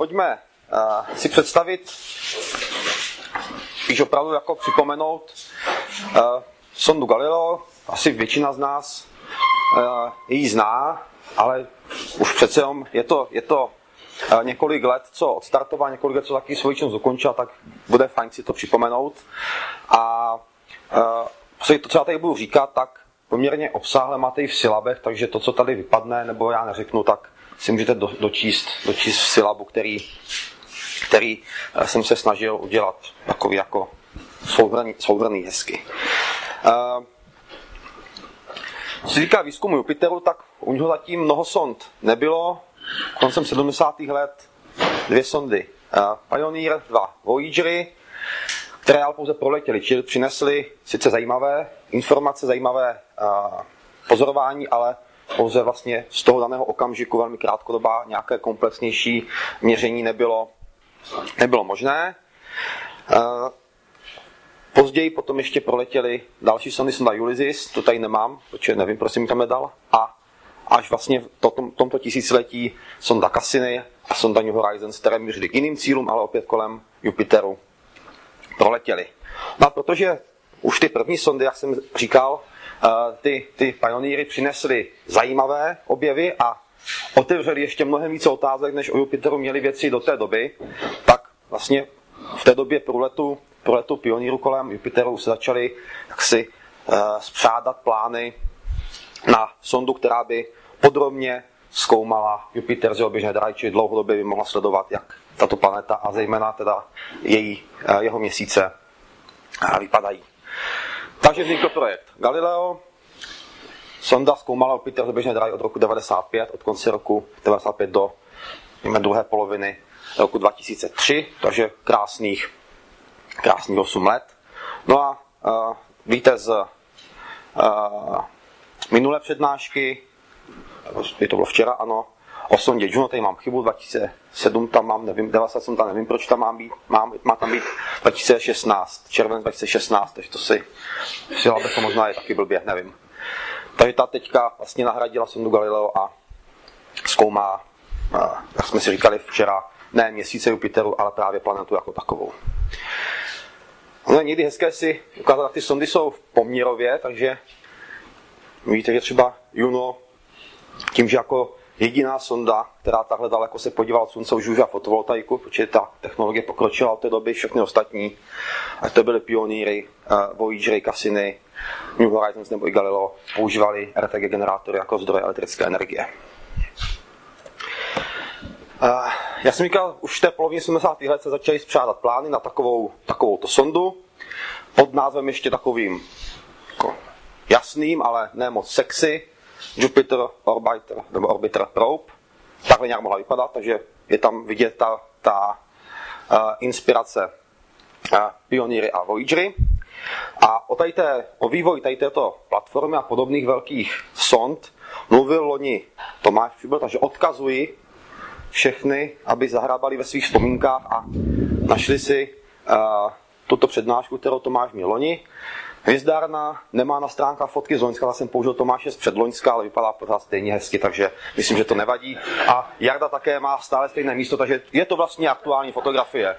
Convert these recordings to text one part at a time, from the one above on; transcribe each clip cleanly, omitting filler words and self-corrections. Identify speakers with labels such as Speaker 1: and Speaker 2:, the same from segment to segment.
Speaker 1: pojďme si představit, spíš opravdu jako připomenout sondu Galileo. Asi většina z nás ji zná, ale už přece jenom je to několik let, co odstartoval, několik let, co taky svou činnost dokončil, tak bude fajn si to připomenout. A to, co já tady budu říkat, tak poměrně obsáhle máte i v silabech, takže to, co tady vypadne, nebo já neřeknu, tak si můžete dočíst v silabu, který jsem se snažil udělat takový jako souhrnný hezky. Co se týká výzkumu Jupiteru, tak u něho zatím mnoho sond nebylo. Koncem 70. let 2 sondy Pioneer, 2 Voyagery, které ale pouze proletěly, čili přinesly sice zajímavé informace, zajímavé pozorování, ale pouze vlastně z toho daného okamžiku velmi krátkodobá nějaké komplexnější měření nebylo možné. Později potom ještě proletěly další sondy, sonda Ulysses, to tady nemám, protože nevím, proč jsem mi tam nedal, a až vlastně v tomto tisíciletí sonda Cassini a sonda New Horizons, které mířily k jiným cílům, ale opět kolem Jupiteru proletěly. No a protože už ty první sondy, jak jsem říkal, ty Pioneery přinesly zajímavé objevy a otevřely ještě mnohem více otázek, než o Jupiteru měly věci do té doby, tak vlastně v té době průletu Pioneeru kolem Jupiteru se začaly jaksi spřádat plány na sondu, která by podrobně zkoumala Jupiter z jeho běžné dráhy, čili dlouhodobě by mohla sledovat, jak tato planeta a zejména teda jeho měsíce vypadají. Takže vznikl projekt Galileo. Sonda zkoumala Jupiter z běžné dráhy od roku 1995, od konce roku 1995 do druhé poloviny roku 2003, takže krásných 8 let. No a víte z minulé přednášky, to bylo včera, ano, o sondě Juno, tady mám chybu, 2007 tam mám, nevím, 97 tam nevím, proč tam má tam být 2016, červenec 2016, takže to si to možná je taky blbě, nevím. Takže ta teďka vlastně nahradila sondu Galileo a zkoumá, jak jsme si říkali včera, ne měsíce Jupiteru, ale právě planetu jako takovou. No je někdy hezké si ukázat, jak ty sondy jsou poměrově, takže víte, že třeba Juno, tím, že jako jediná sonda, která takhle daleko se podívala od Slunce, už užívá fotovoltaiku, protože ta technologie pokročila od té doby, všechny ostatní, ať to byly Pioneery, Voyagery, Cassini, New Horizons nebo i Galileo, používali RTG generátory jako zdroje elektrické energie. Já jsem říkal, už v té polovině 70. let se začaly spřádat plány na takovouto sondu pod názvem ještě takovým jako jasným, ale ne moc sexy, Jupiter Orbiter nebo Orbiter Probe. Takhle nějak mohla vypadat, takže je tam vidět ta inspirace Pioneery a Voyagery. A o vývoji této platformy a podobných velkých sond mluvil loni Tomáš Přibor, takže odkazuji všechny, aby zahrabali ve svých vzpomínkách a našli si tuto přednášku, kterou Tomáš měl loni. Hvězdárna nemá na stránkách fotky z loňska, já jsem použil Tomáše z předloňska, ale vypadá pořád stejně hezky, takže myslím, že to nevadí. A Jarda také má stále stejné místo, takže je to vlastně aktuální fotografie.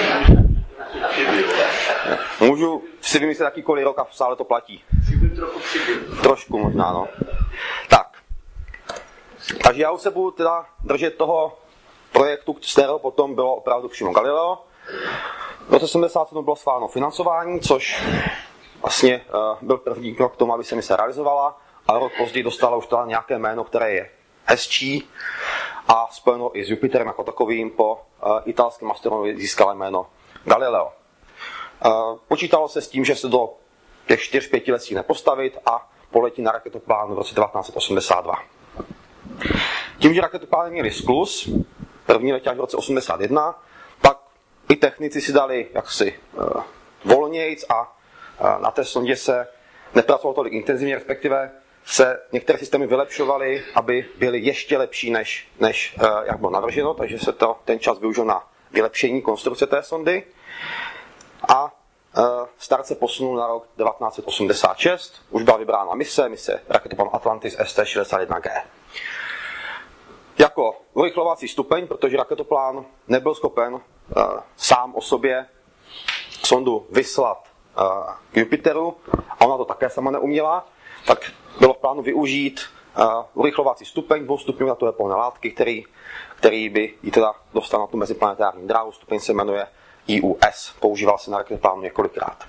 Speaker 1: Můžu si vymyslet jakýkoliv rok a stále to platí. Trošku možná, no. Tak. Takže já už se budu teda držet toho projektu, z kterého potom bylo opravdu přímo Galileo. V roce 1977 bylo schváleno financování, což vlastně byl první krok k tomu, aby se mise realizovala, a rok později dostala už teda nějaké jméno, které je hezčí a spojeno i s Jupiterem jako takovým. Po italském astronomovi získala jméno Galileo. Počítalo se s tím, že se do těch 4-5 let stihne postavit a poletí na raketoplán v roce 1982. Tím, že raketoplány měly skluz, první letěl v roce 1981, tak i technici si dali jaksi volnějc a na té sondě se nepracovalo tolik intenzivně, respektive se některé systémy vylepšovaly, aby byly ještě lepší, než jak bylo navrženo, takže se ten čas využil na vylepšení konstrukce té sondy. A start se posunul na rok 1986, už byla vybrána mise raketoplán Atlantis ST-61G. jako urychlovací stupeň, protože raketoplán nebyl schopen sám o sobě sondu vyslat k Jupiteru a ona to také sama neuměla, tak bylo v plánu využít urychlovací stupeň, dvoustupňové atomové pohonné látky, který by ji teda dostal na tu meziplanetární dráhu. Stupeň se jmenuje IUS. Používal se na raketoplánu několikrát.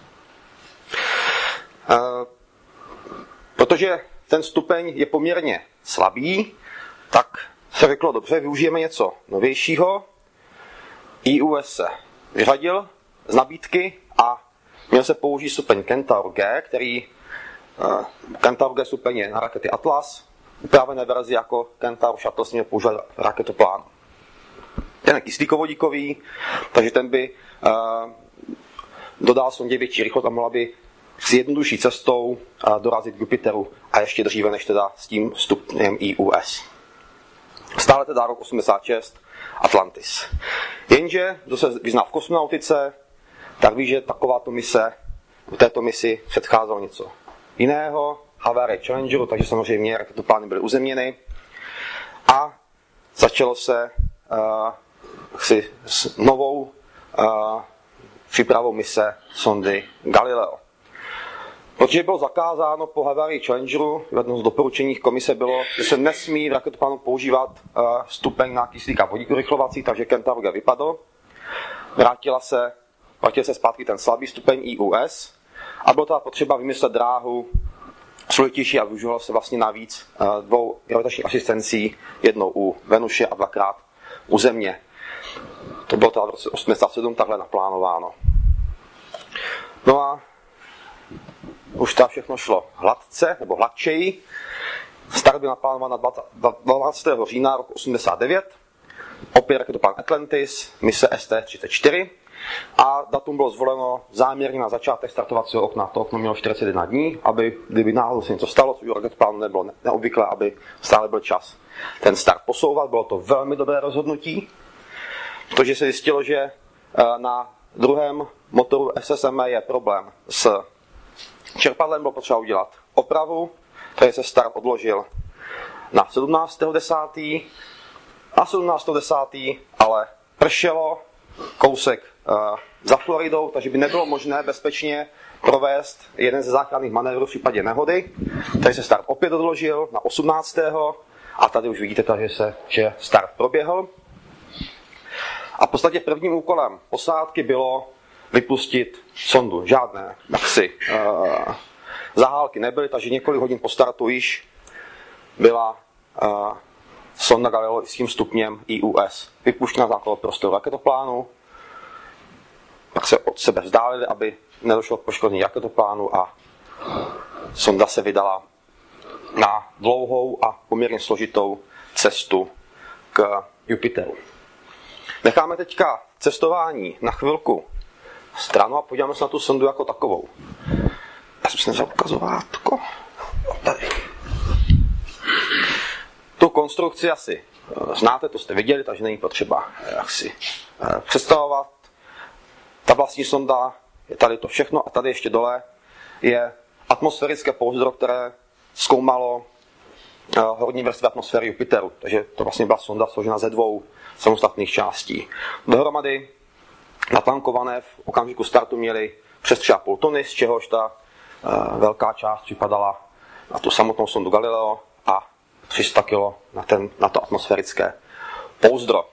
Speaker 1: Protože ten stupeň je poměrně slabý, tak se řeklo, dobře, využijeme něco novějšího. IUS se vyřadil z nabídky a měl se použít stupeň Centaur G, který Centaur G stupeň je na rakety Atlas, upravené verzi jako Centaur Shuttle se měl používat raketoplán. Ten je kyslíkovodíkový, takže ten by dodal sondě větší rychlost a mohla by s jednodušší cestou dorazit k Jupiteru a ještě dříve než teda s tím stupněm IUS. Stále teda rok 86, Atlantis. Jenže, kdo se vyzná v kosmonautice, tak ví, že takováto mise, v této misi předcházelo něco jiného, havárie Challengeru, takže samozřejmě raketoplány byly uzemněny a začalo se s novou přípravou mise sondy Galileo. Protože bylo zakázáno po havárii Challengeru, jedno z doporučení komise bylo, že se nesmí v raketoplánu používat stupeň na kyslík a vodík urychlovací, takže Centaur G vypadl. Vrátil se zpátky ten slabý stupeň IUS a bylo teda potřeba vymyslet dráhu složitější a využívalo se vlastně navíc dvou gravitačních asistencí, jednou u Venuše a dvakrát u Země. To bylo teda v roce 87 takhle naplánováno. No a už tam všechno šlo hladce, nebo hladčeji. Start byl naplánován na 12. října roku 89. Opět raketoplán Atlantis, mise ST-34. A datum bylo zvoleno záměrně na začátek startovacího okna. To okno mělo 41 dní, aby kdyby náhodou se něco stalo, což u raketoplánu nebylo neobvyklé, aby stále byl čas ten start posouvat. Bylo to velmi dobré rozhodnutí, protože se zjistilo, že na druhém motoru SSM je problém s čerpadlem, bylo potřeba udělat opravu, takže se start odložil na 17.10. A 17.10. ale pršelo kousek za Floridou, takže by nebylo možné bezpečně provést jeden ze záchranných manévrů v případě nehody. Takže se start opět odložil na 18. a tady už vidíte, že start proběhl. A v podstatě prvním úkolem posádky bylo vypustit sondu. Žádné zahálky nebyly, takže několik hodin po startu již byla sonda Galileo s tím stupněm IUS vypuštěna z nákladového prostoru raketoplánu. Tak se od sebe vzdálili, aby nedošlo k poškození raketoplánu a sonda se vydala na dlouhou a poměrně složitou cestu k Jupiteru. Necháme teďka cestování na chvilku stranu a podíváme se na tu sondu jako takovou. Já jsem si nevzal ukazovátko. Tady. Tu konstrukci asi znáte, to jste viděli, takže není potřeba jak si představovat. Ta vlastní sonda je tady to všechno a tady ještě dole je atmosférické pouzdro, které zkoumalo horní vrstvy atmosféry Jupiteru. Takže to vlastně byla sonda složena ze dvou samostatných částí. Dohromady natankované v okamžiku startu měly přes 3,5 tuny, z čehož ta velká část připadala na tu samotnou sondu Galileo a 300 kg na to atmosférické pouzdro.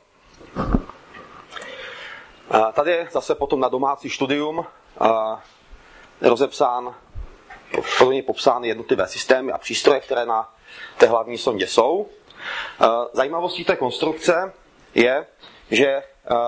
Speaker 1: Tady je zase potom na domácí studium rozepsán, podrobně popsány jednotlivé systémy a přístroje, které na té hlavní sondě jsou. Zajímavostí té konstrukce je, že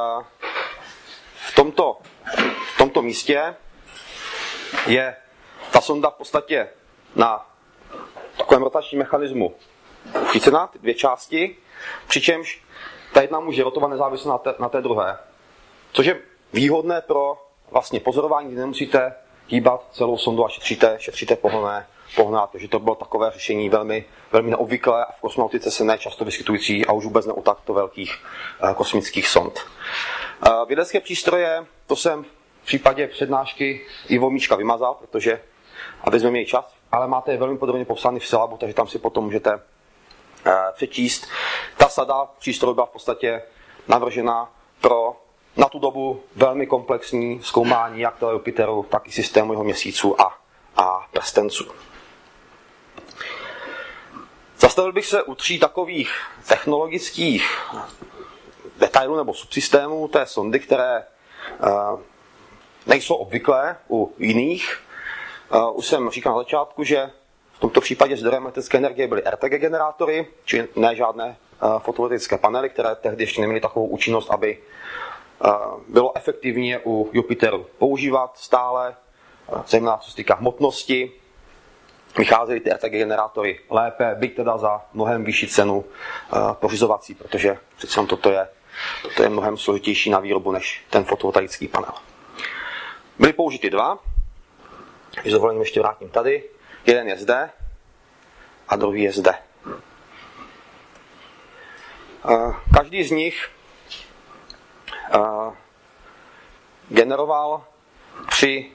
Speaker 1: v tomto místě je ta sonda v podstatě na takovém rotačním mechanismu uchycena, ty dvě části, přičemž ta jedna může rotovat nezávisle na té druhé. Což je výhodné pro vlastně pozorování, kdy nemusíte hýbat celou sondu a šetříte pohonné, takže to bylo takové řešení velmi, velmi neobvyklé a v kosmonautice se nečasto vyskytující a už vůbec ne u takto velkých kosmických sond. Vědecké přístroje, to jsem v případě přednášky Ivo Míčka vymazal, protože aby jsme měli čas, ale máte je velmi podrobně popsány v syllabu, takže tam si potom můžete přečíst. ta sada přístrojů byla v podstatě navržena na tu dobu velmi komplexní zkoumání jak toho Jupiteru, tak i systému jeho měsíců a prstenců. Zastavil bych se u 3 takových technologických detailů nebo subsystémů té sondy, které nejsou obvyklé u jiných. Už jsem říkal na začátku, že v tomto případě zdrojem elektrické energie byly RTG generátory, či ne žádné fotovoltaické panely, které tehdy ještě neměly takovou účinnost, aby bylo efektivně u Jupiteru používat stále, zejména co se týká hmotnosti. Vycházely ty RTG generátory lépe, byť teda za mnohem vyšší cenu pořizovací, protože přece toto je mnohem složitější na výrobu než ten fotovoltaický panel. Byly použity 2, když s dovolením ještě vrátím tady. Jeden je zde a druhý je zde. Každý z nich generoval při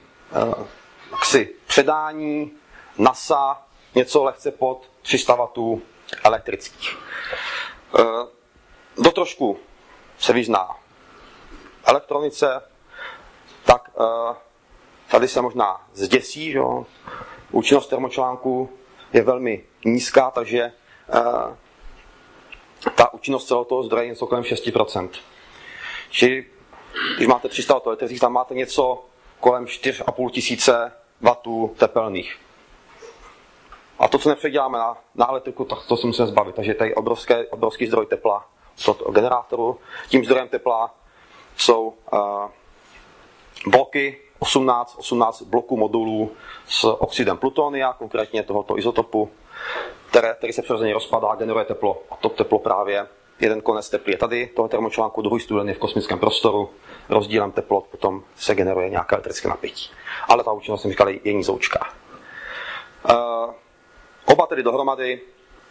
Speaker 1: předání NASA něco lehce pod 300 W elektrických. Kdo trošku se vyzná elektronice, tak tady se možná zděsí, že účinnost termočlánku je velmi nízká, takže ta účinnost celého toho zdroje je něco kolem 6%. Čili když máte 300 W elektrických, tam máte něco kolem 4,5 tisíce W tepelných. A to, co nepředěláme na elektriku, tak to si musíme zbavit. Takže tady obrovský zdroj tepla od generátoru. Tím zdrojem tepla jsou bloky, 18 bloků modulů s oxidem plutonia, konkrétně tohoto izotopu, který se přirozeně rozpadá, generuje teplo. A to teplo právě, jeden konec teplý je tady, toho termočlánku, druhý studený je v kosmickém prostoru, rozdílem teplot potom se generuje nějaké elektrické napětí. Ale ta účinnost, jsem říkal, je nízoučká. Oba tedy dohromady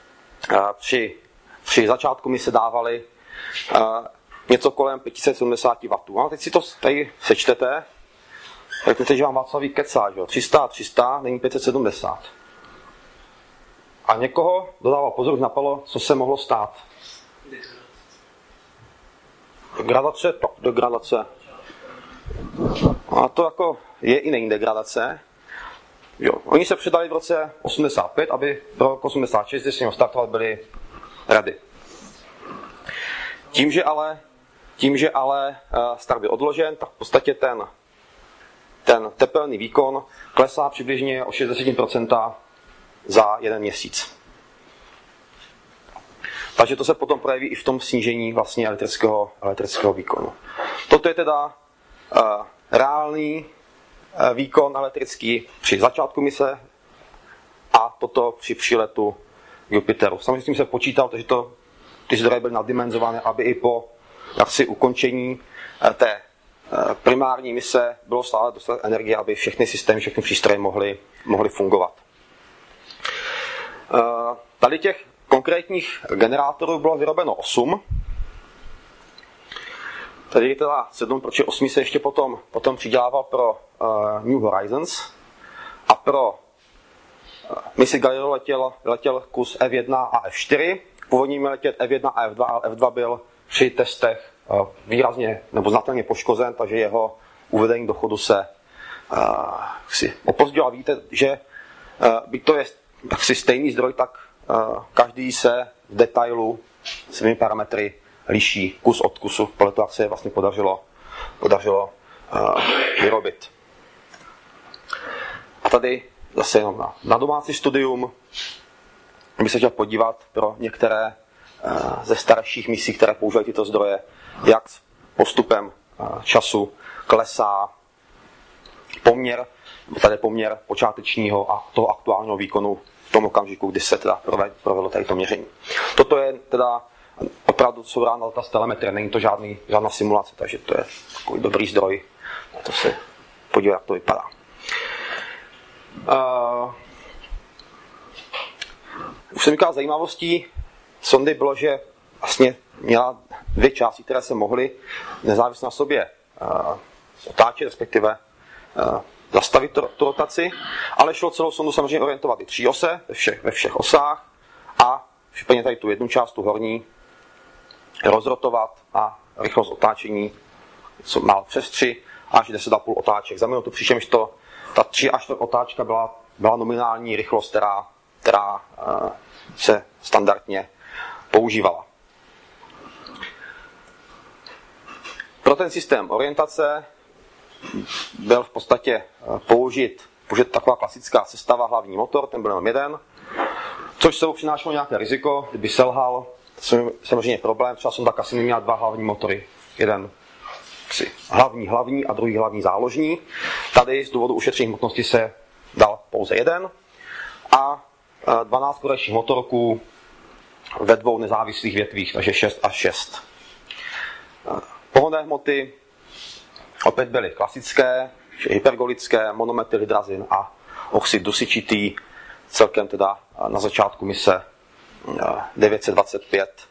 Speaker 1: při začátku mi se dávali něco kolem 570 W. A teď si to tady sečtete, řeknete, že vám Václavík kecá, že? 300 a 300 není 570. A někoho dodával pozor, už napadlo, co se mohlo stát. Degradace. A to jako je i nejím degradace. Jo. Oni se předali v roce 85, aby v roku 86, když s ním startovali, byli ready. Tím, že ale start byl odložen, tak v podstatě ten tepelný výkon klesá přibližně o 60% za 1 měsíc. Takže to se potom projeví i v tom snížení vlastně elektrického výkonu. Toto je teda reálný výkon elektrický při začátku mise a toto při příletu k Jupiteru. Samozřejmě s tím se počítal, takže ty zdroje byly naddimenzované, aby i po ukončení té primární mise bylo stále dostatek energie, aby všechny systémy, všechny přístroje mohly fungovat. Tady těch konkrétních generátorů bylo vyrobeno 8. Tady je teda 7, protože 8 se ještě potom přidělával pro New Horizons a pro misi Galileo letěl kus F1 a F4. Původně měl letět F1 a F2, ale F2 byl při testech výrazně nebo znatelně poškozen, takže jeho uvedení do chodu se opozdilo. A víte, že byť to je stejný zdroj, tak každý se v detailu svými parametry liší kus od kusu, podle toho, jak se je vlastně podařilo vyrobit. A tady zase jenom na domácí studium bych se chtěl podívat pro některé ze starších misí, které používají tyto zdroje, jak s postupem času klesá poměr počátečního a toho aktuálního výkonu v tom okamžiku, kdy se teda provedlo tady to měření. Toto je teda opravdu jsou rána data z telemetrie, není to žádná simulace, takže to je takový dobrý zdroj. To se podívat, jak to vypadá. Už jsem říkal, zajímavostí sondy bylo, že vlastně měla 2 části, které se mohly nezávisle na sobě otáčet, respektive zastavit tu rotaci, ale šlo celou sondu samozřejmě orientovat i 3 ose ve všech osách a případně tady tu jednu část, tu horní, rozrotovat a rychlost otáčení mal přes 3 až 10,5 otáček za minutu, přičemž ta 3 až 4 otáčka byla nominální rychlost, která se standardně používala. Pro ten systém orientace byl v podstatě použit taková klasická sestava hlavní motor, ten byl jenom jeden, což sebou přinášelo nějaké riziko, kdyby selhal, samozřejmě problém, třeba sonda Cassini měla 2 hlavní motory, jeden hlavní a druhý hlavní záložní. Tady z důvodu ušetření hmotnosti se dal pouze jeden a 12 korekčních motorků ve 2 nezávislých větvích, takže 6 až 6. Pohonné hmoty opět byly klasické, hypergolické, monometyl hydrazin a oxid dusičitý, celkem teda na začátku mise 925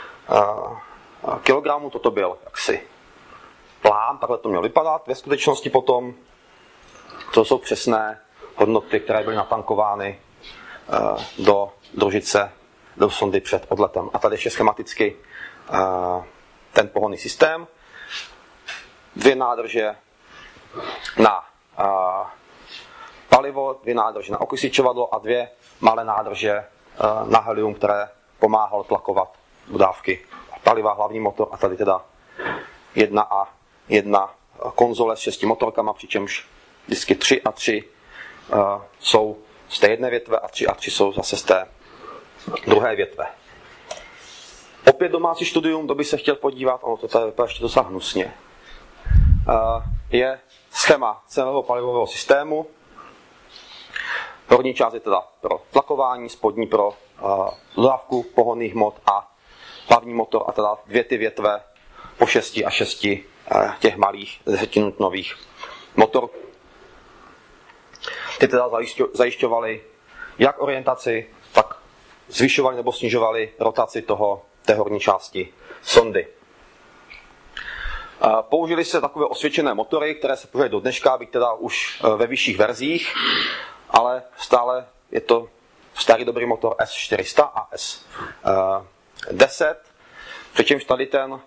Speaker 1: kg. Toto byl jaksi plán, takhle to mělo vypadat. Ve skutečnosti potom to jsou přesné hodnoty, které byly natankovány do družice, do sondy před odletem. A tady ještě schematicky ten pohonný systém. 2 nádrže na palivo, 2 nádrže na okysličovadlo a 2 malé nádrže na helium, které pomáhalo tlakovat dodávky paliva, hlavní motor a tady teda jedna konzole s 6 motorkama, přičemž vždycky 3 a 3 jsou z té jedné větve a 3 a 3 jsou zase z té druhé větve. Opět domácí studium, kdo by se chtěl podívat, ono to tady vypadá ještě docela hnusně, je schéma celého palivového systému. Horní část je teda pro tlakování, spodní pro dodávku pohonných hmot a hlavní motor a teda 2 ty větve po 6 a 6 těch malých 10nutnových motorů. Ty teda zajišťovaly jak orientaci, tak zvyšovaly nebo snižovaly rotaci té horní části sondy. Použili se takové osvědčené motory, které se používají do dneška, byť teda už ve vyšších verzích, ale stále je to starý dobrý motor S400 a S10, přičemž tady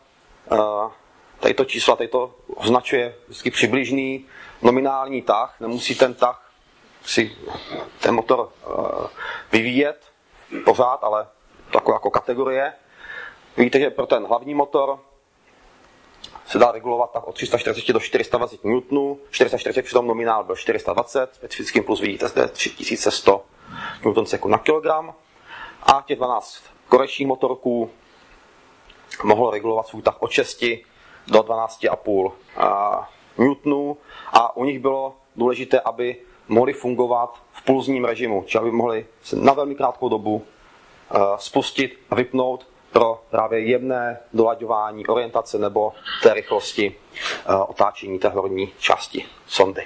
Speaker 1: to číslo, tady to označuje vždycky přibližný nominální tah, nemusí ten tah si ten motor vyvíjet pořád, ale taková jako kategorie. Víte, že pro ten hlavní motor se dá regulovat tak od 340 do 420 N, 440 přitom nominál byl 420, specifický impuls vidíte zde 3100 Nm na kilogram a těch 12 korekčních motorků mohlo regulovat svůj tah od 6 do 12,5 N a u nich bylo důležité, aby mohli fungovat v pulzním režimu, či aby mohli se na velmi krátkou dobu spustit a vypnout pro právě jemné dolaďování orientace nebo té rychlosti otáčení té horní části sondy.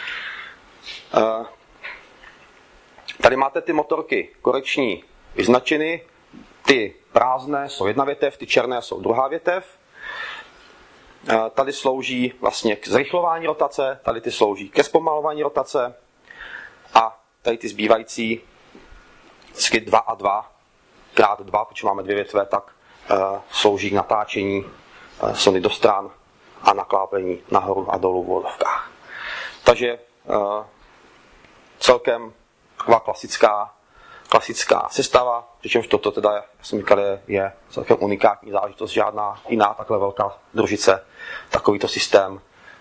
Speaker 1: Tady máte ty motorky korekční vyznačeny, ty prázdné jsou jedna větev, ty černé jsou druhá větev. Tady slouží vlastně k zrychlování rotace, tady ty slouží ke zpomalování rotace a tady ty zbývající 2 a 2 krát 2, protože máme 2 větve, tak slouží k natáčení sondy do stran a naklápení nahoru a dolů v vodovkách. Takže celkem taková klasická sestava, přičemž toto teda, jak jsem říkal, je celkem unikátní záležitost, žádná jiná takhle velká družice takovýto systém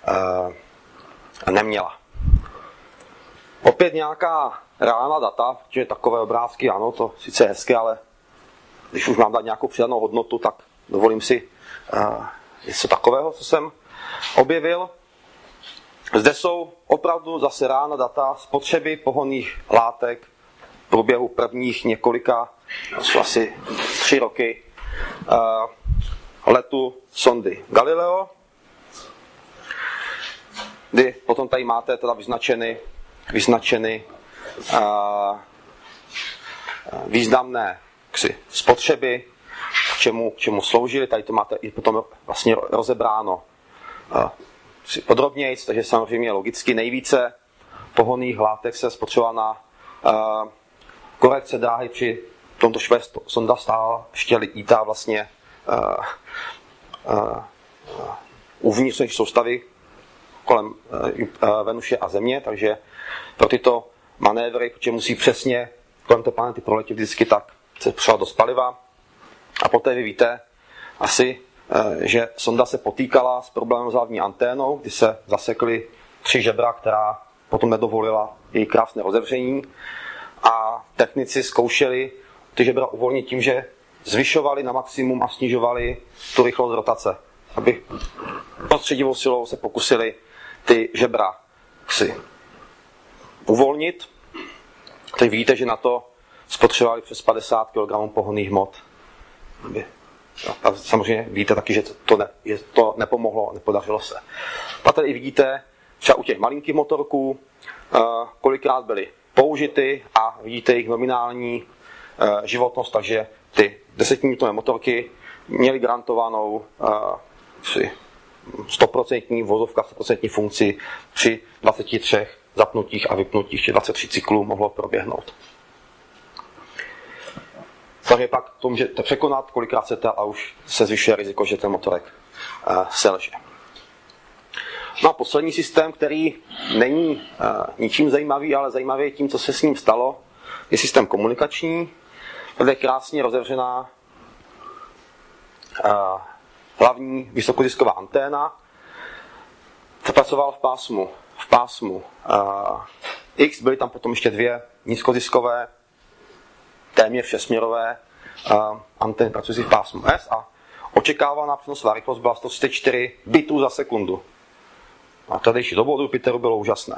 Speaker 1: neměla. Opět nějaká reálná data, protože takové obrázky, ano, to sice je hezké, ale když už mám dát nějakou přidanou hodnotu, tak dovolím si něco takového, co jsem objevil. Zde jsou opravdu zase reálná data spotřeby pohonných látek v průběhu prvních několika, asi 3 roky letu sondy Galileo, kdy potom tady máte teda vyznačeny významné spotřeby, k čemu sloužily. Tady to máte i potom vlastně rozebráno podrobněji, takže samozřejmě logicky nejvíce pohonných látek se spotřebovala na korekce dráhy při tomto sonda stála ještě lítá vlastně uvnitř soustavy kolem Venuše a Země, takže pro tyto manévry, protože musí přesně kolem té planety proletět vždycky, tak se přijala dost paliva. A poté vy víte asi, že sonda se potýkala s problémem s hlavní anténou, kdy se zasekly 3 žebra, která potom nedovolila její krásné rozevření. A technici zkoušeli ty žebra uvolnit tím, že zvyšovali na maximum a snižovali tu rychlost rotace. Aby prostředivou silou se pokusili ty žebra si uvolnit. Teď vidíte, že na to spotřebovali přes 50 kg pohonných hmot. A samozřejmě víte taky, že to nepomohlo, nepodařilo se. A tady vidíte, třeba u těch malinkých motorků, kolikrát byly použity a vidíte jejich nominální životnost, takže ty 10-minutové motorky měly garantovanou 100% vozovka, 100% funkci při 23 zapnutích a vypnutích, či 23 cyklů mohlo proběhnout. Takže pak to můžete překonat, kolikrát chcete, a už se zvyšuje riziko, že ten motorek selže. No a poslední systém, který není ničím zajímavý, ale zajímavý je tím, co se s ním stalo, je systém komunikační. Tady je krásně rozevřená hlavní vysokozisková anténa. Pracoval v pásmu X, byly tam potom ještě 2 nízkoziskové, téměř všesměrové antény pracující v pásmu S a očekávaná přenosová rychlost byla 134 bitů za sekundu. A tehdejší dobu od Jupiteru bylo úžasné.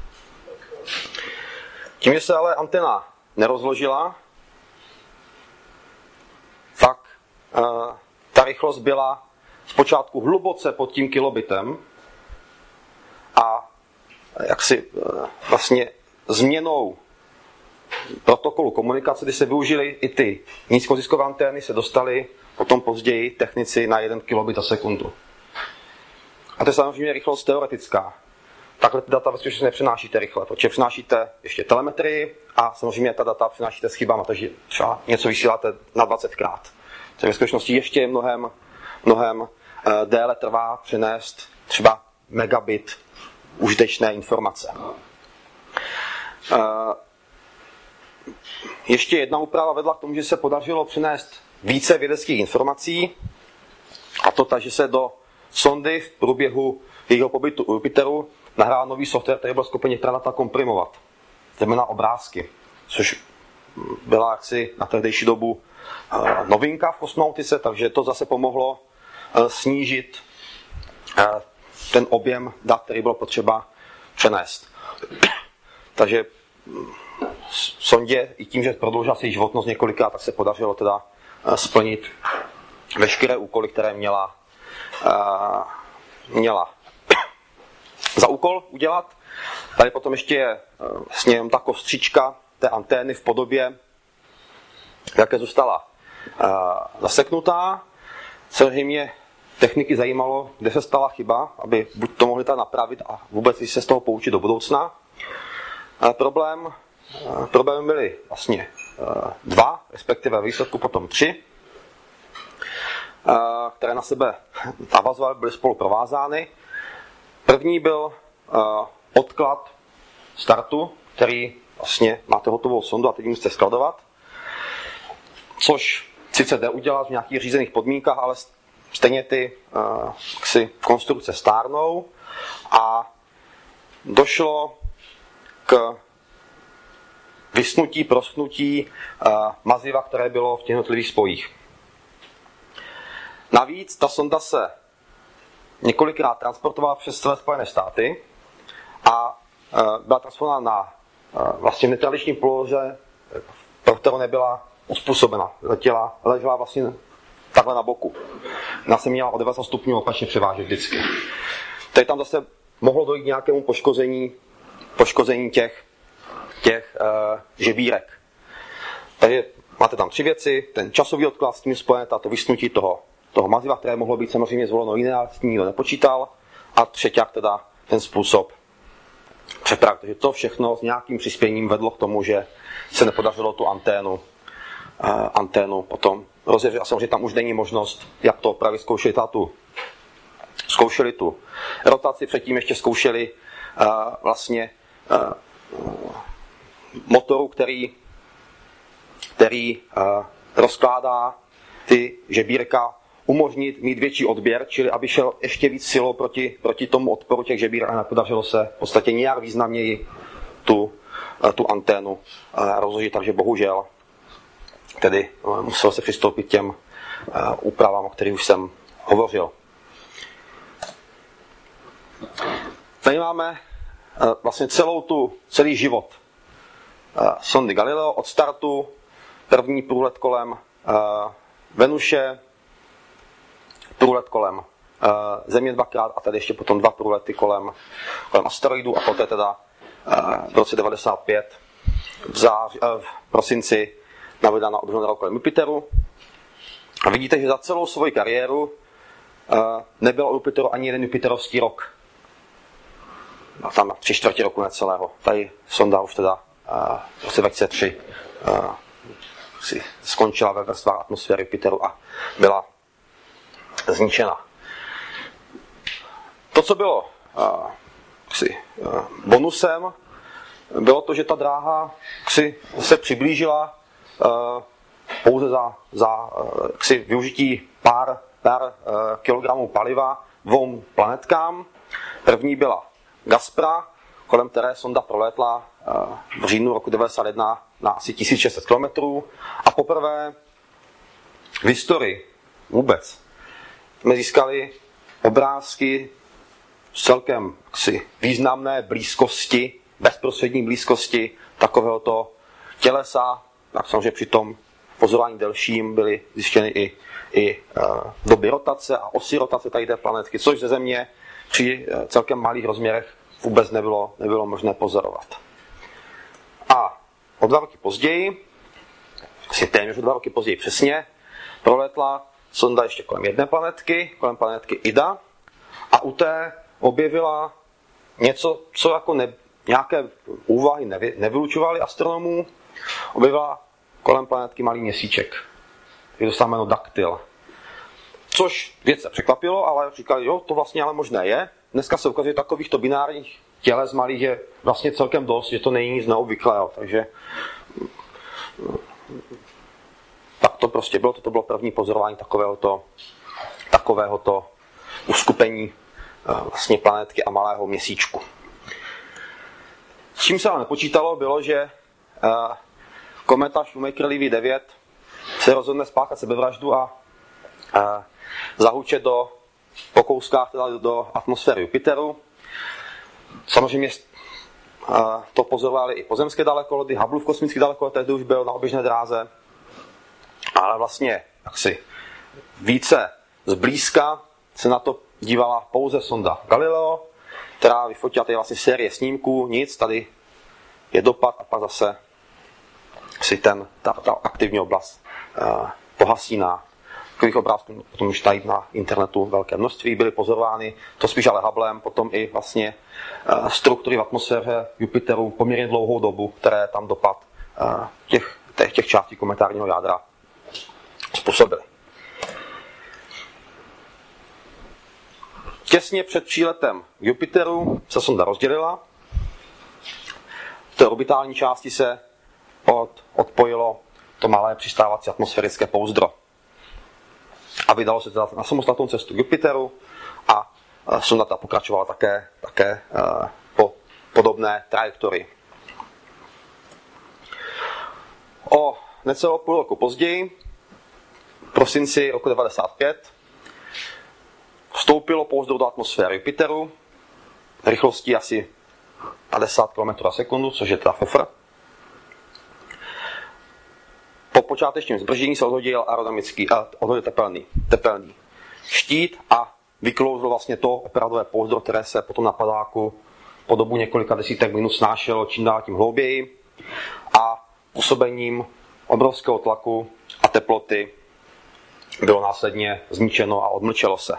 Speaker 1: Tím, že se ale anténa nerozložila, tak ta rychlost byla zpočátku hluboce pod tím kilobitem a jaksi vlastně změnou protokolu komunikace, kdy se využily i ty nízkoziskové antény, se dostaly potom později technici na 1 kilobit za sekundu. A to je samozřejmě rychlost teoretická. Takhle ty data ve skutečnosti nepřenášíte rychle, protože přenášíte ještě telemetrii a samozřejmě ta data přenášíte s chybama, takže třeba něco vysíláte na 20krát. Takže ve skutečnosti ještě mnohem déle trvá přenést třeba megabit užitečné informace. Ještě jedna úprava vedla k tomu, že se podařilo přenést více vědeckých informací, a to tak, že se do sondy v průběhu jejího pobytu u Jupiteru nahrál nový software, který byl schopen některá data komprimovat, znamená obrázky, což byla jaksi na tehdejší dobu novinka v kosmonautice, takže to zase pomohlo snížit ten objem dat, který bylo potřeba přenést. Takže sondě i tím, že prodloužila si životnost několikrát, tak se podařilo teda splnit veškeré úkoly, které měla za úkol udělat. Tady potom ještě je vlastně jenom ta kostřička té antény v podobě, jaké zůstala zaseknutá. Samozřejmě techniky zajímalo, kde se stala chyba, aby buď to mohli tak napravit a vůbec se z toho poučit do budoucna. Problém byly vlastně 2, respektive výsledku potom 3, které na sebe navazovaly, byly spolu provázány. První byl odklad startu, který vlastně máte hotovou sondu a teď musíte skladovat, což sice jde udělat v nějakých řízených podmínkách, ale stejně ty konstrukce stárnou a došlo k proschnutí maziva, které bylo v těch jednotlivých spojích. Navíc ta sonda se několikrát transportovala přes celé Spojené státy a byla transformována na vlastně netradiční poloze, pro kterou nebyla uspůsobena. Ležela vlastně takhle na boku. Ona se měla o 90 stupňů opačně převážet vždycky. Tady tam zase mohlo dojít k nějakému poškození těch žebírek. Takže máte tam 3 věci, ten časový odklad s tím spojené, to vysnutí toho maziva, které mohlo být samozřejmě zvoleno lineárně, nikdo nepočítal, a třeťák teda ten způsob přepravy. Takže to všechno s nějakým přispěním vedlo k tomu, že se nepodařilo tu anténu potom rozjeli a samozřejmě tam už není možnost, jak to právě zkoušeli tu rotaci, předtím ještě zkoušeli vlastně motoru, který rozkládá ty žebírka, umožnit mít větší odběr, čili aby šel ještě víc silou proti tomu odporu těch žebír a nepodařilo se v podstatě nějak významněji tu anténu rozložit, takže bohužel tedy muselo se přistoupit těm úpravám, o kterých už jsem hovořil. Tady máme vlastně celý život sondy Galileo od startu, první průlet kolem Venuše, průlet kolem Země dvakrát a tady ještě potom 2 průlety kolem asteroidů a poté teda v roce 1995 v prosinci navedená obdélná kolem Jupiteru. A vidíte, že za celou svoji kariéru nebyl u Jupiteru ani jeden jupiterovský rok. Tam 3/4 roku necelého. Tady sonda už teda v roce 2003 si skončila ve vrstvách atmosféry Jupiteru a byla zničena. To, co bylo bonusem, bylo to, že ta dráha se přiblížila pouze za využití pár kilogramů paliva 2 planetkám. První byla Gaspra, kolem které sonda prolétla v říjnu roku 1991 na asi 1600 km. A poprvé v historii vůbec jsme získali obrázky z celkem významné blízkosti, bezprostřední blízkosti takovéhoto tělesa. Tak samozřejmě při tom pozorování delším byly zjištěny i doby rotace a osy rotace tady té planetky, což ze Země při celkem malých rozměrech vůbec nebylo možné pozorovat. A o 2 roky později, asi téměř o 2 roky později přesně, proletla sonda ještě kolem jedné planetky, kolem planetky Ida, a u té objevila něco, co jako nějaké úvahy nevylučovaly astronomů, objevila kolem planetky malý měsíček. Je to jméno Daktyl. Což vědce překvapilo, ale říkali, jo, to vlastně ale možné je. Dneska se ukazuje, takovýchto binárních těles malých je vlastně celkem dost, že to není nic neobvyklého. Takže tak to prostě bylo. Toto bylo první pozorování takovéhoto uskupení vlastně planetky a malého měsíčku. S čím se ale nepočítalo, bylo, že kometa Shoemaker-Levy 9 se rozhodne spáchat sebevraždu a zahučet po kouskách teda do atmosféry Jupiteru. Samozřejmě to pozorovali i pozemské dalekohledy, Hubbleův kosmický dalekohled tehdy už byl na oběžné dráze, ale vlastně více zblízka se na to dívala pouze sonda Galileo, která vyfotila tady vlastně série snímků, nic, tady je dopad a pak zase si ta aktivní oblast pohasí. Na takových obrázků potom už tady na internetu velké množství byly pozorovány, to spíš ale Hubblem, potom i vlastně struktury v atmosféře Jupiteru poměrně dlouhou dobu, které tam dopad těch částí kometárního jádra způsobily. Těsně před příletem k Jupiteru se sonda rozdělila. V té orbitální části se odpojilo to malé přistávací atmosférické pouzdro. A vydalo se teda na samostatnou cestu k Jupiteru a sonda ta pokračovala také po podobné trajektorii. O necelou půl roku později, v prosinci roku 1995, vstoupilo pouzdro do atmosféry Jupiteru rychlostí asi 50 km za sekundu, což je teda fofr. Po počátečním zbržení se odhodil tepelný štít a vyklouzlo vlastně to operadové pouzdro, které se potom na padáku po dobu několika desítek minut snášelo čím dál tím hlouběji a působením obrovského tlaku a teploty bylo následně zničeno a odmlčelo se.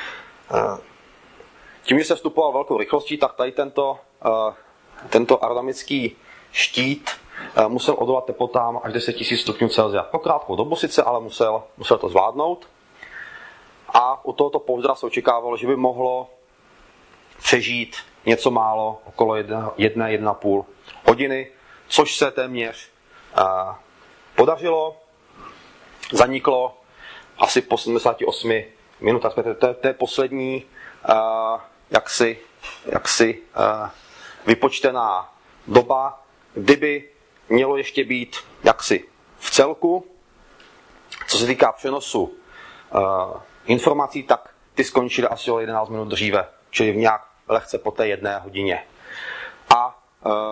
Speaker 1: Tím, že se vstupoval velkou rychlostí, tak tady tento aerodynamický štít musel odolat teplotám až 10 000 stupňů Celsia. Po krátkou dobu sice, ale musel to zvládnout. A u tohoto pouzdra se očekávalo, že by mohlo přežít něco málo, okolo 1,5 hodiny, což se téměř podařilo. Zaniklo asi po 78 minutách. To je poslední jaksi vypočtená doba, kdyby mělo ještě být jaksi v celku. Co se týká přenosu informací, tak ty skončily asi o 11 minut dříve, čili v nějak lehce po té 1 hodině. A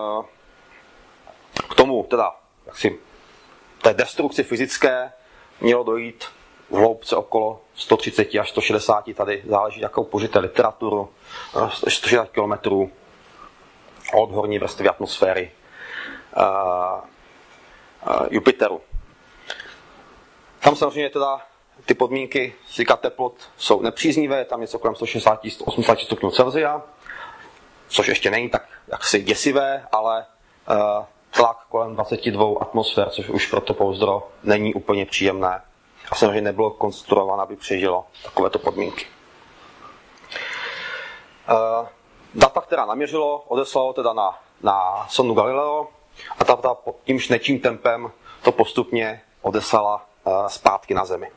Speaker 1: k tomu teda jaksi té destrukci fyzické mělo dojít v hloubce okolo 130 až 160, tady záleží, jakou použijete literaturu, 160 km od horní vrstvy atmosféry Jupiteru. Tam samozřejmě teda ty podmínky teplot jsou nepříznivé, tam je kolem 160-180 stupňů Celsia, což ještě není tak jaksi děsivé, ale tlak kolem 22 atmosfér, což už pro to pouzdro není úplně příjemné. A samozřejmě nebylo konstruováno, aby přežilo takovéto podmínky. Data, která naměřilo, odeslalo teda na sondu Galileo a ta tímž nečím tempem to postupně odeslala zpátky na Zemi.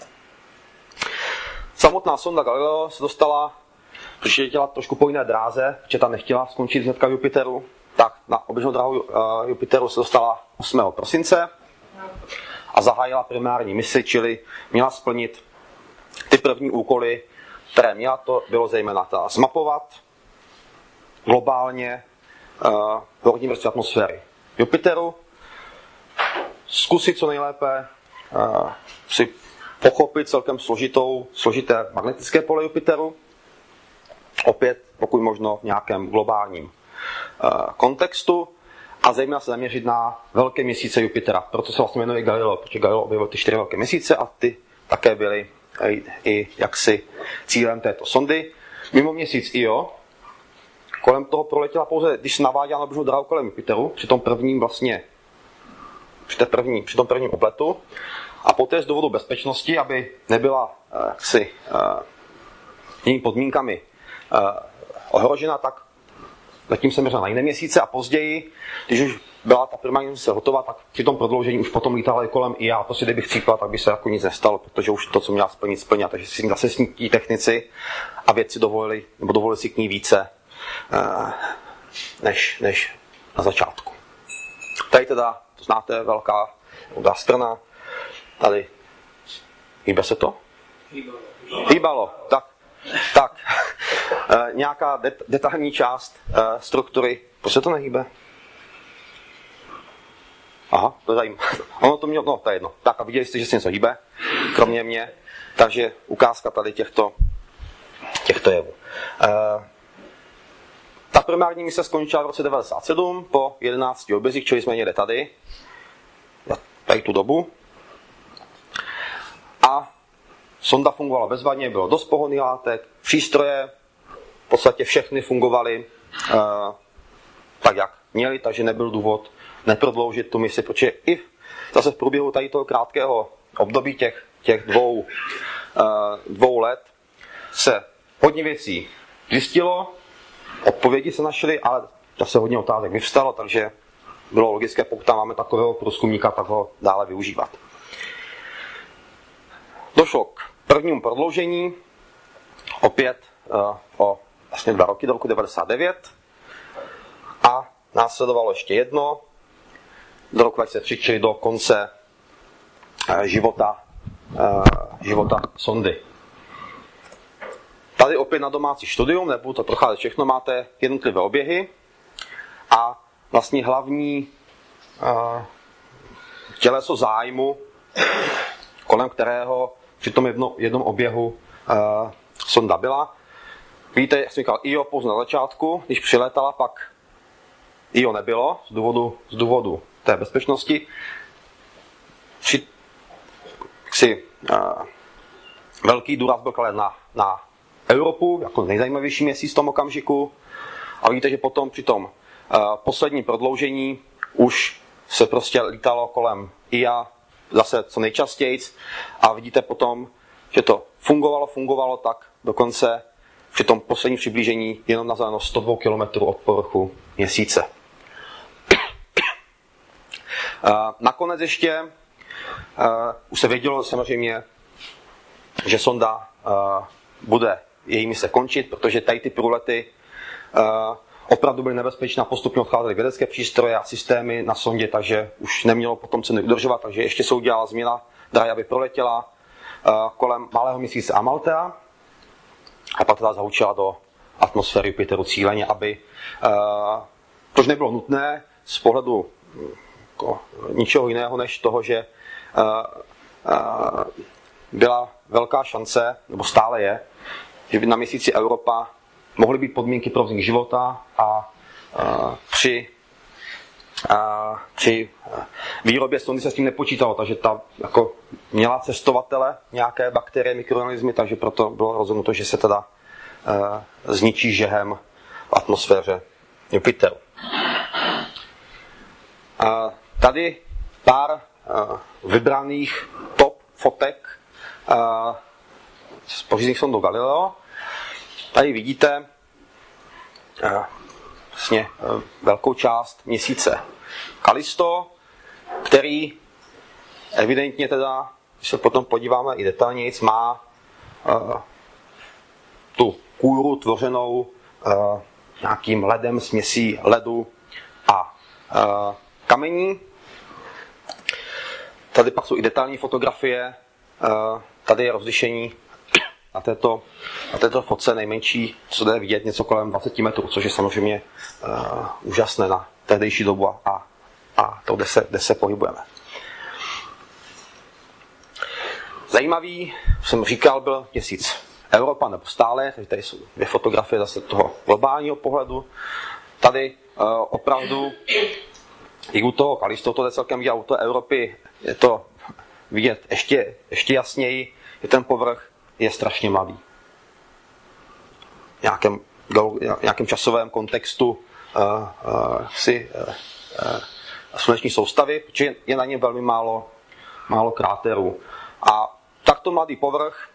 Speaker 1: Samotná sonda Galileo se dostala, protože chtěla trošku po jiné dráze, protože tam nechtěla skončit hnedka v Jupiteru, tak na oběžnou dráhu Jupiteru se dostala 8. prosince a zahájila primární misi, čili měla splnit ty první úkoly, které měla. To bylo zejména zmapovat globálně horní vrstvy atmosféry Jupiteru, zkusit co nejlépe si pochopit celkem složité magnetické pole Jupiteru, opět pokud možno v nějakém globálním kontextu, a zejména se zaměřit na velké měsíce Jupitera. Proto se vlastně jmenuje Galileo, protože Galileo objevil ty 4 velké měsíce a ty také byly i jaksi cílem této sondy. Mimo měsíc Io kolem toho proletěla pouze, když se naváděla na oběžnou dráhu kolem Jupiteru, při tom prvním obletu, a poté z důvodu bezpečnosti, aby nebyla jinými podmínkami ohrožena, tak zatím se měřila na jiné měsíce a později, když už byla ta primární mise hotová, tak při tom prodloužení už potom lítala i kolem IA. Prostě kdybych příklad, tak by se jako nic nestalo, protože už to, co měla splnila. Takže si zase sníží technici a vědci dovolili si k ní více než na začátku. Tady teda, to znáte, velká rudá strana. Tady hýbe se to? Hýbalo. Tak. Nějaká detailní část struktury. Proč se to nehýbe? Aha, to je zajímavé. Ono to mělo, to je jedno. Tak a viděli jste, že se něco hýbe, kromě mě. Takže ukázka tady těchto jevů. Ta primární mise skončila v roce 1997 po 11 obězích, čili jsme někde tady tu dobu. A sonda fungovala bezvadně, bylo dost pohonných látek, přístroje, v podstatě všechny fungovaly tak, jak měly, takže nebyl důvod neprodloužit tu misi, protože i zase v průběhu tady toho krátkého období těch dvou let se hodně věcí zjistilo, odpovědi se našly, ale zase hodně otázek vyvstalo, takže bylo logické, pokud tam máme takového průzkumníka, tak ho dále využívat. Došlo k prvnímu prodloužení, opět o vlastně 2 roky, do roku 1999, a následovalo ještě jedno do roku 2003, čili do konce života sondy. Tady opět na domácí studium, nebudu to procházet všechno, máte jednotlivé oběhy a vlastně hlavní těleso zájmu, kolem kterého při tom jednom oběhu sonda byla. Víte, jak jsem říkal, Io pouze na začátku, když přilétala, pak Io nebylo z důvodu té bezpečnosti. Velký důraz byl kladen na Evropu, jako nejzajímavější měsíc v tom okamžiku. A víte, že potom při tom posledním prodloužení už se prostě lítalo kolem IA zase co nejčastějc a vidíte potom, že to fungovalo tak dokonce při tom posledním přiblížení jenom na vzdálenost 102 km od povrchu Měsíce. Nakonec ještě už se vědělo samozřejmě, že sonda bude její mise končit, protože tady ty průlety opravdu byly nebezpečné a postupně odcházely vědecké přístroje a systémy na sondě, takže už nemělo potom cenu udržovat, takže ještě se udělala změna dráhy, aby proletěla kolem malého měsíce Amalthea a pak teda zahučila do atmosféry Jupiteru cíleně, aby tož nebylo nutné z pohledu ničeho jiného než toho, že byla velká šance, nebo stále je, že by na měsíci Europa mohly být podmínky pro vznik života a při výrobě sondy se s tím nepočítalo, takže ta jako měla cestovatele nějaké bakterie, mikroorganismy, takže proto bylo rozhodnuto, že se teda zničí žehem v atmosféře Jupiteru. Tady pár vybraných top fotek z pořízených sondou Galileo. Tady vidíte vlastně velkou část měsíce Callisto, který evidentně teda, když se potom podíváme i detailněji, má tu kůru tvořenou nějakým ledem, směsí ledu a kamení. Tady pak jsou i detailní fotografie, tady je rozlišení na této fotce nejmenší, co jde vidět, něco kolem 20 metrů, což je samozřejmě úžasné na tehdejší dobu a to, kde se pohybujeme. Zajímavý, jsem říkal, byl měsíc Europa nebo stále, tady jsou dvě fotografie zase toho globálního pohledu. Tady opravdu i u toho Callisto to jde celkem vidět, u toho Evropy je to vidět ještě jasněji, je ten povrch je strašně malý. V nějakém časovém kontextu sluneční soustavy, protože je na něm velmi málo kráterů. A takto mladý povrch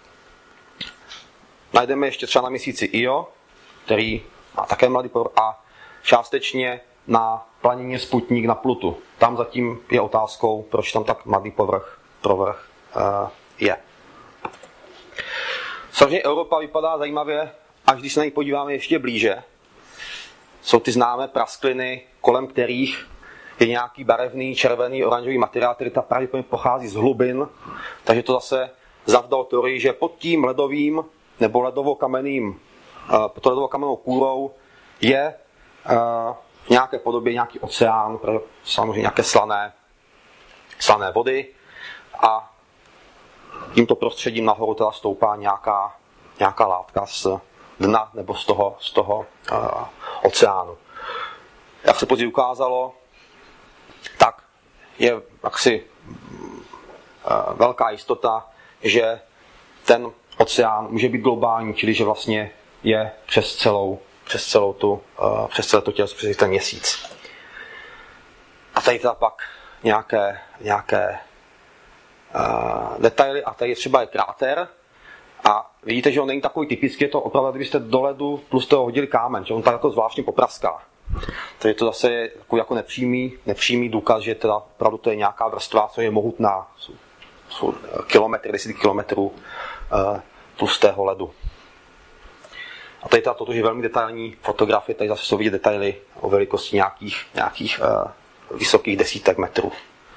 Speaker 1: najdeme ještě třeba na měsíci Io, který má také mladý povrch, a částečně na planině Sputnik na Plutu. Tam zatím je otázkou, proč tam tak mladý povrch je. Samozřejmě Europa vypadá zajímavě, až když se na ní podíváme ještě blíže. Jsou ty známé praskliny, kolem kterých je nějaký barevný, červený, oranžový materiál, který ta pravděpodobně pochází z hlubin. Takže to zase zavdalo teorii, že pod tím ledovým nebo pod ledovou kamennou kůrou je v nějaké podobě nějaký oceán, samozřejmě nějaké slané vody a tímto prostředím nahoru teda stoupá nějaká látka z dna nebo z toho oceánu. Jak se později ukázalo, tak je jaksi velká jistota, že ten oceán může být globální, čili že vlastně je přes celé to tělo, přes ten měsíc. A tady teda pak nějaké detaily, a tady je třeba kráter. A vidíte, že on není takový typický, je to opravdu, kdybyste do ledu plus toho hodili kámen, že on tak jako zvláštně popraská. Takže to zase je jako nepřímý důkaz, že teda opravdu to je nějaká vrstva, co je mohutná. Jsou kilometry, 10 kilometrů tlustého ledu. A tady toto je velmi detailní fotografie, tady zase jsou vidět detaily o velikosti nějakých vysokých desítek metrů.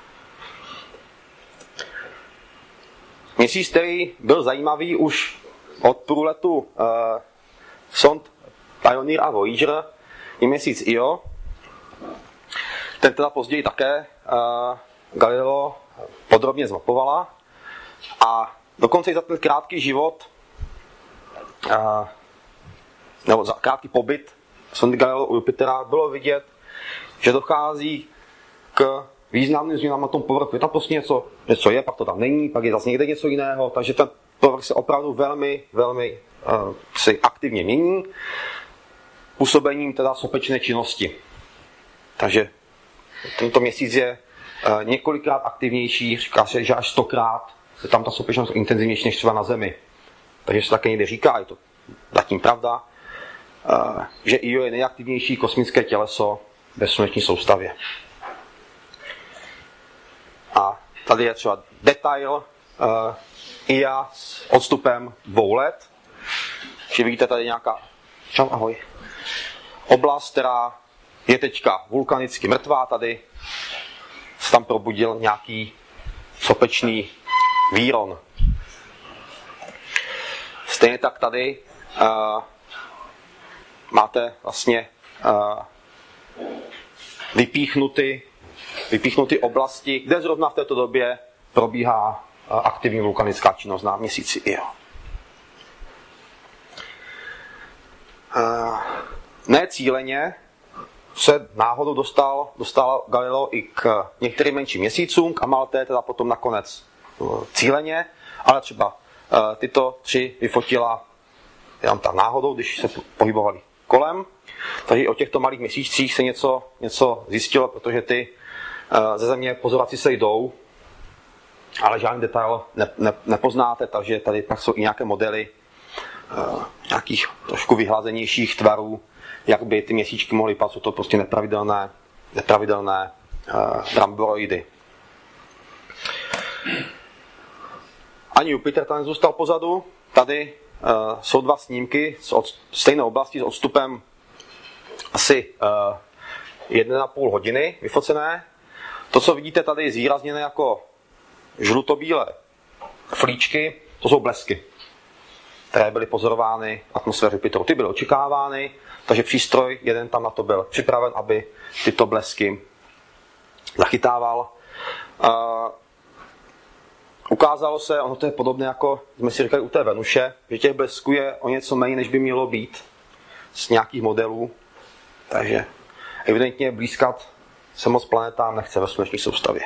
Speaker 1: Měsíc, který byl zajímavý už od průletu sond Pioneer a Voyager, je měsíc Io. Ten teda později také Galileo podrobně zmapovala. A dokonce i za ten krátký život, nebo za krátký pobyt sondy Galileo u Jupitera bylo vidět, že dochází k významným změnám na tom povrchu. Tam prostě něco je, pak to tam není, pak je zase někde něco jiného, takže ten povrch se opravdu velmi aktivně mění působením teda sopečné činnosti. Takže tento měsíc je několikrát aktivnější, říká se, že až 100krát je tam ta soupečnost intenzivnější než třeba na Zemi. Takže se také někde říká, je to zatím pravda, že Io je nejaktivnější kosmické těleso ve sluneční soustavě. A tady je třeba detail Ia s odstupem 2 let. Že vidíte tady nějaká oblast, která je teďka vulkanicky mrtvá. Tady se tam probudil nějaký sopečný výron. Stejně tak tady máte vlastně vypíchnuty oblasti, kde zrovna v této době probíhá aktivní vulkanická činnost na měsíci Io. Ne cíleně se náhodou dostal Galileo i k některým menším měsícům, k Amalté teda potom nakonec cíleně, ale třeba tyto 3 vyfotila jenom tak náhodou, když se pohybovali kolem. Takže o těchto malých měsících se něco zjistilo, protože ty ze Země pozorovací se jdou, ale žádný detail nepoznáte, takže tady pak jsou i nějaké modely nějakých trošku vyhlazenějších tvarů, jak by ty měsíčky mohly vypadat. Jsou to prostě nepravidelné bramboroidy. Ani Jupiter tam nezůstal pozadu. Tady jsou 2 snímky z stejné oblasti s odstupem asi 1,5 hodiny vyfocené. To, co vidíte tady, je zvýrazněné jako žlutobílé flíčky, to jsou blesky, které byly pozorovány v atmosféře Jupiteru. Ty byly očekávány, takže přístroj jeden tam na to byl připraven, aby tyto blesky zachytával. Ukázalo se, ono to je podobné, jako jsme si říkali u té Venuše, že těch blesků je o něco méně, než by mělo být z nějakých modelů. Takže evidentně blízkat se moc planetám nechce ve sluneční soustavě.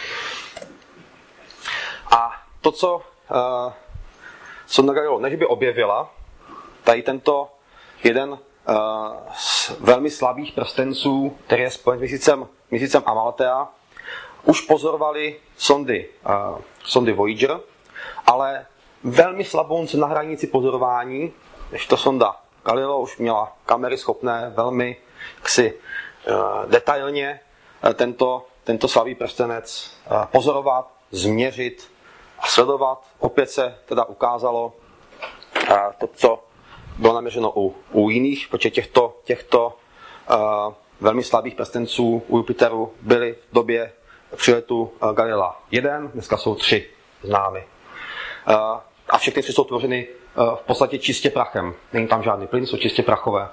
Speaker 1: A to, co sonda Galileo, než by objevila, tady tento jeden z velmi slabých prstenců, který je spojen s měsícem Amalthea, už pozorovali sondy Voyager, ale velmi slabou na hranici pozorování, než to sonda Galileo už měla kamery schopné velmi detailně tento slabý prstenec pozorovat, změřit a sledovat. Opět se teda ukázalo to, co bylo naměřeno u jiných, protože těchto velmi slabých prstenců u Jupiteru byly v době příletu Galilea 1, dneska jsou 3 známy. A všechny 3 jsou tvořeny v podstatě čistě prachem. Není tam žádný plyn, jsou čistě prachové.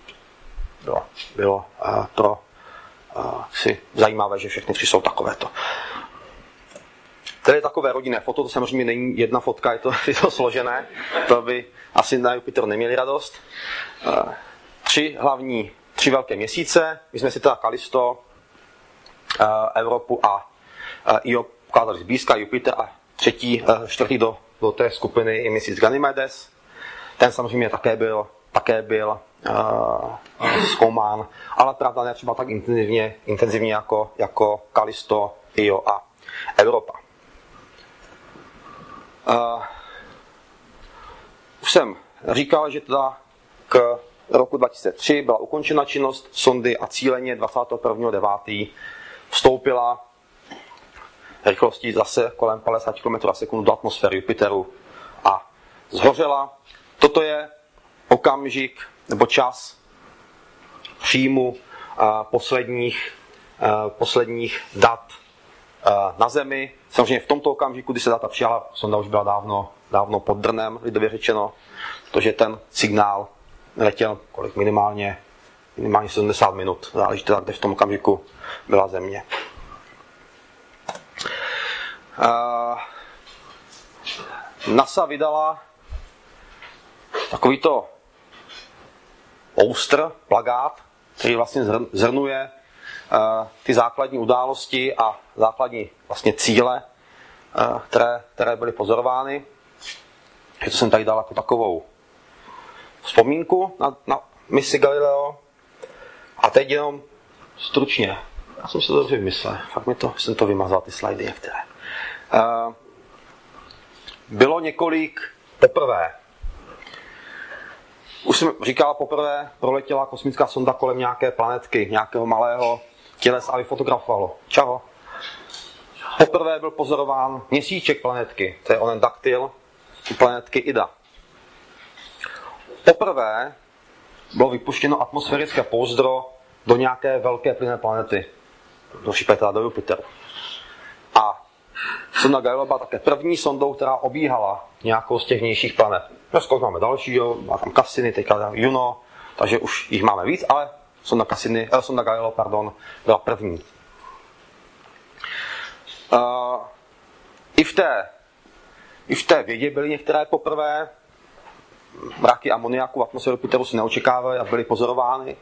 Speaker 1: Bylo pro si zajímavé, že všechny 3 jsou takovéto. Tady je takové rodinné foto, to samozřejmě není jedna fotka, je to složené, to by asi na Jupiter neměli radost. 3 velké měsíce, my jsme si teda Kalisto, Evropu a Io ukázali zblízka, Jupiter a čtvrtý do té skupiny je měsíc Ganymedes. Ten samozřejmě také byl zkoumán, ale pravda ne třeba tak intenzivně jako Kalisto, Io a Evropa. Už jsem říkal, že teda k roku 2003 byla ukončena činnost sondy a cíleně 21.9. vstoupila rychlostí zase kolem 50 km za sekundu do atmosféry Jupiteru a zhořela. Toto je okamžik nebo čas příjmu posledních dat na Zemi. Samozřejmě v tomto okamžiku, kdy se data přijala, sonda už byla dávno pod drnem, lidově řečeno, protože ten signál letěl minimálně 70 minut, záleží teda, kde v tom okamžiku byla Země. NASA vydala takovýto poster, plakát, který vlastně zhrnuje ty základní události a základní vlastně cíle, které byly pozorovány. To jsem tady dal jako takovou vzpomínku na misi Galileo. A teď jenom stručně Já jsem si to dobře vymyslel. Fakt jsem to vymazal, ty slajdy některé. Bylo několik poprvé. Už jsem říkal, poprvé proletěla kosmická sonda kolem nějaké planetky, nějakého malého tělesa a vyfotografovalo. Čaho? Poprvé byl pozorován měsíček planetky, to je onen daktyl planetky Ida. Poprvé bylo vypuštěno atmosférické pouzdro do nějaké velké plynné planety, do případě teda do Jupiteru. A sonda Galileo byla také první sondou, která obíhala nějakou z těch vnějších planet. Dnes máme další, má tam Cassini, teďka Juno, takže už jich máme víc, ale sonda Galileo byla první. I v té vědě byly některé poprvé. Mraky amoniaku v atmosféře Jupiteru se neočekávaly a byly pozorovány.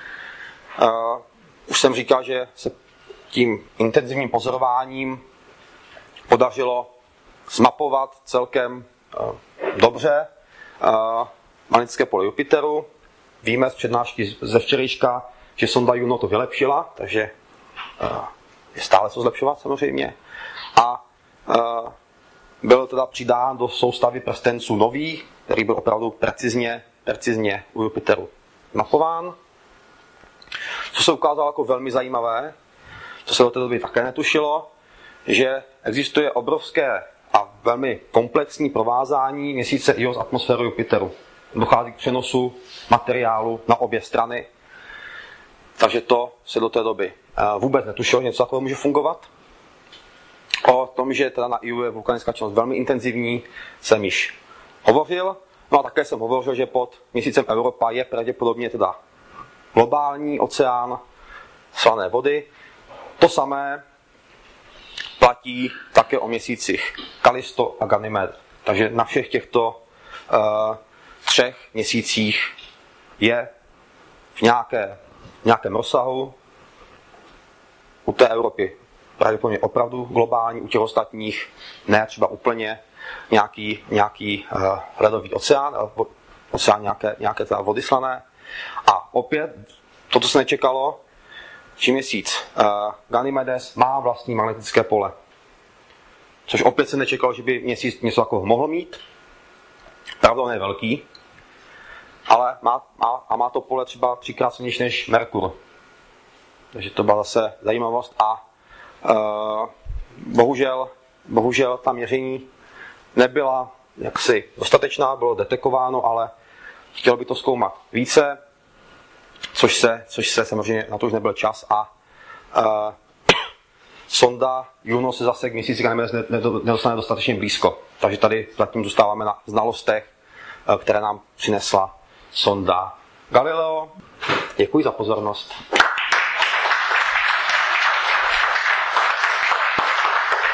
Speaker 1: Už jsem říkal, že se tím intenzivním pozorováním podařilo zmapovat celkem dobře magnetické pole Jupiteru. Víme z přednášky ze včerejška, že sonda Juno to vylepšila, takže je stále co zlepšovat samozřejmě. A byl teda přidán do soustavy prstenců nový, který byl opravdu precizně u Jupiteru mapován. Co se ukázalo jako velmi zajímavé, co se do té doby také netušilo, že existuje obrovské a velmi komplexní provázání měsíce Io s atmosférou Jupiteru. Dochází k přenosu materiálu na obě strany, takže to se do té doby vůbec netušilo, že něco takového může fungovat. O tom, že teda na Iu je vulkanická činnost velmi intenzivní, jsem již hovořil. No a také jsem hovořil, že pod měsícem Europa je pravděpodobně teda globální oceán slané vody. To samé platí také o měsících Kallisto a Ganymed. Takže na všech těchto třech měsících je v nějakém rozsahu u té Evropy pravděpodobně opravdu globální, u těch ostatních ne třeba úplně nějaký ledový oceán nějaké teda vody slané. A opět, toto se nečekalo, že měsíc Ganymedes má vlastní magnetické pole. Což opět se nečekalo, že by měsíc něco takového mohl mít. Pravda, on je velký, ale má to pole třeba 3x silnější než Merkur. Takže to byla zase zajímavost a bohužel ta měření nebyla jaksi dostatečná, bylo detekováno, ale chtělo by to zkoumat více, což se samozřejmě na to už nebyl čas a sonda Juno se zase k měsíci Ganymedes nedostane dostatečně blízko. Takže tady zatím zůstáváme na znalostech, které nám přinesla sonda Galileo. Děkuji za pozornost.